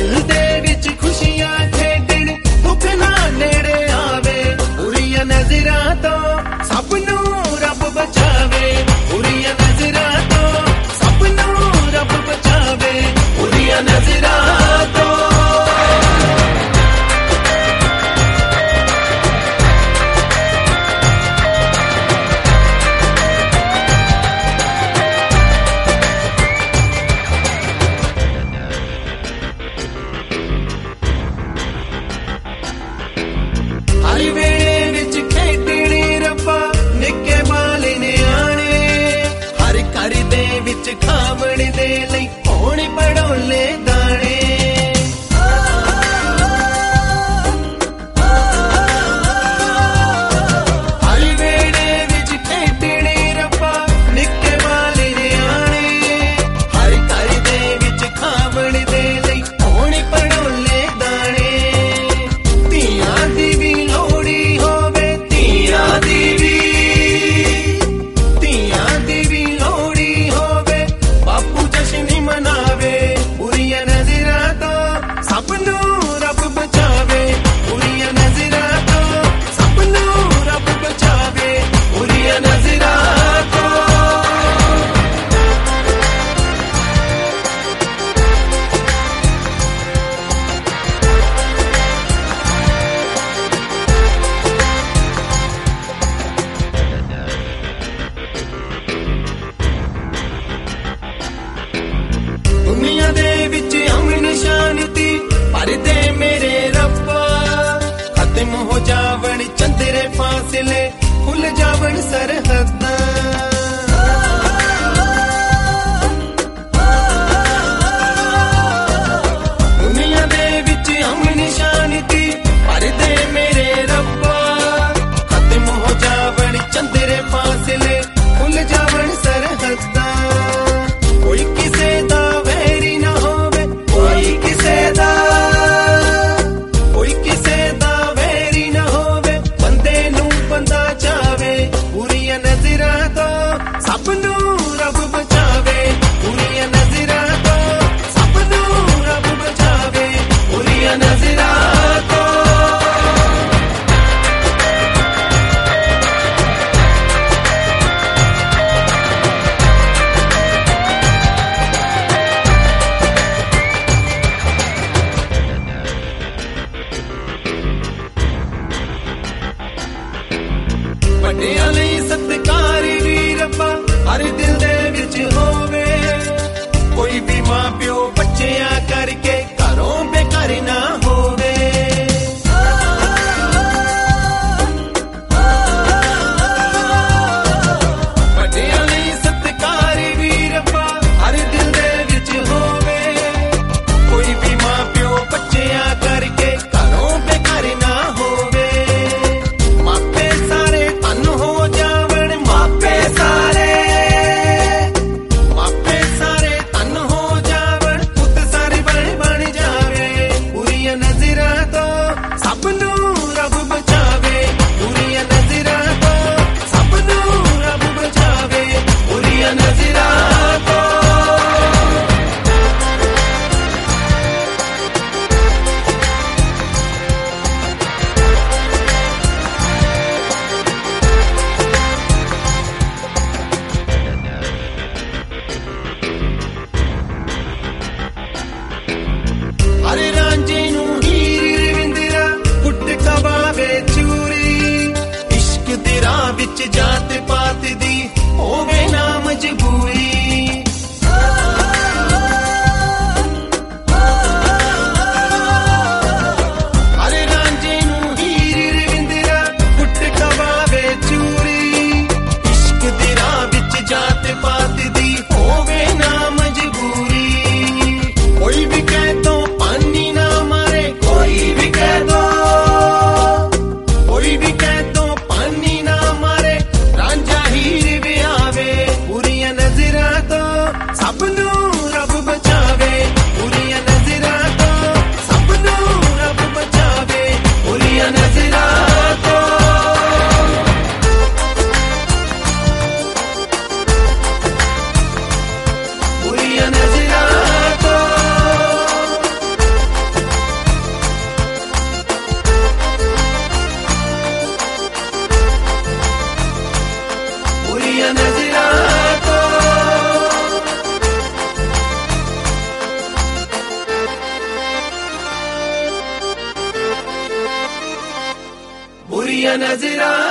ਦਿਲ ਦੇ ਵਿੱਚ ਖੁਸ਼ੀਆਂ ਖੇਡਣ ਦੁੱਖ ਨਾ ਨੇੜੇ ਆਵੇ ਬੁਰੀਆਂ ਨਜ਼ਰਾਂ ਤੋਂ ਸਭ ਨੂੰ ਰੱਬ ਬਚਾਵੇ ਬੁਰੀਆਂ ਨਜ਼ਰਾਂ ਤੋਂ ਸਭ ਨੂੰ ਰੱਬ ਬਚਾਵੇ ਬੁਰੀਆਂ ਨਜ਼ਰਾਂ ਤੋਂ ਹਰ ਵੇਲੇ ਵਿੱਚ ਖੇਡਣੇ ਰੱਬਾ ਨਿੱਕੇ ਬਾਲੇ ਨਿਆਣੇ ਹਰ ਘਰ ਦੇ ਵਿੱਚ ਖਾਵਣ ਦੇ ਲਈ ਹੋਣ ਪੜੋਲੇ ਦਾਣੇ ਹਰ ਵੇਲੇ ਵਿੱਚ ਖੇਡਣੇ ਰੱਬਾ ਨਿੱਕੇ ਬਾਲੇ ਨਿਆਣੇ ਹਰ ਘਰ ਦੇ ਵਿੱਚ ਖਾਵਣ ਦੇ ਲਈ ਹੋਣ ਪੜੋਲੇ ਦਾਣੇ ਧੀਆਂ ਦੀ ਵੀ ਲੋੜੀ ਹੋਵੇ ਧੀਆਂ ਦੀ ਵੀ ਲੋੜੀ ਹੋਵੇ ਬਾਪੂ ਜਸ਼ਨ ਮਨਾਵੇ ਬੁਰੀਆਂ ਨਜ਼ਰਾਂ ਤੋਂ ਸਭ ਨੂੰ ਰੱਬ ਬਚਾਵੇ ਬੁਰੀਆਂ ਨਜ਼ਰਾਂ ਤੋਂ ਸਭ ਨੂੰ ਰੱਬ ਬਚਾਵੇ ਬੁਰੀਆਂ ਨਜ਼ਰਾਂ ਤੋਂ ਦੁਨੀਆ ਦੇ ਵਿੱਚ ਅਮਨ ਸ਼ਾਂਤੀ ਪਰਦੇ नजरा